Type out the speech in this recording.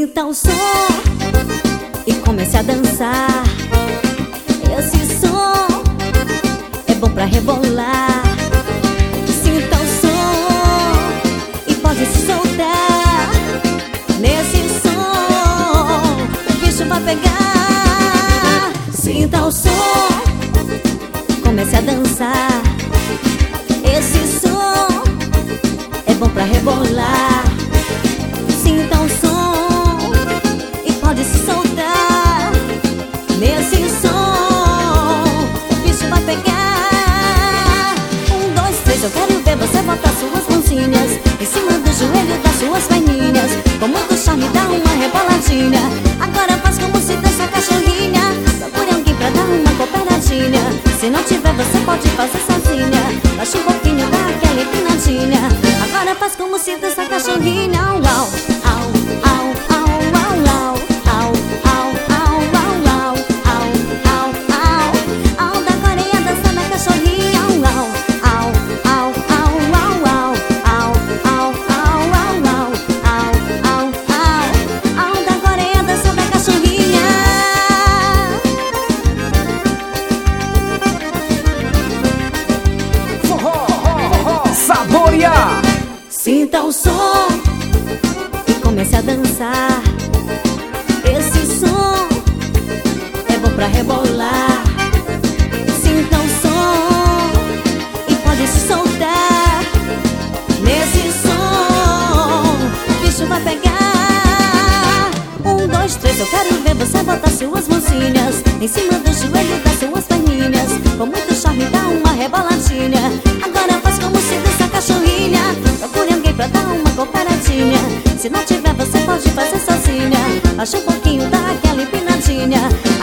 Sinta o som e comece a dançar. Esse som é bom pra rebolar. Sinta o som e pode se soltar. Nesse som o bicho vai pegar. Sinta o som, comece a dançar. Esse som é bom pra rebolar. Sinta o som e pode se soltar. Nesse som o bicho vai pegar. 1, 2, 3, eu quero ver você botar suas mãozinhas em cima do joelho das suas perninhas. Com muito charme dá uma reboladinha. Agora faz como se fosse a cachorrinha. Procure alguém pra dar uma cooperadinha. Se não tiver você pode fazer sozinha. Baixa um pouquinho, dá aquela empinadinha. Agora faz como se fosse a cachorrinha. Uau, au, au, au, au, au, au, au, au, au, au, au, au, da Coreia dançando a cachorrinha. Au, au, au, au, au, au, au, au, au, au, au, da Coreia dançando a cachorrinha. Saborear. Sinta o som e comece a dançar. Esse som é bom pra rebolar. Sinta o som e pode se soltar. Nesse som o bicho vai pegar. 1, 2, 3, eu quero ver você botar suas mãozinhas em cima do joelho das suas perninhas. Com muito charme dá uma reboladinha. Agora faz como se fosse a cachorrinha. Procure alguém pra dar uma cooperadinha. Se não tiver você pode fazer sozinha. Baixa um pouquinho, dá aquela empinadinha.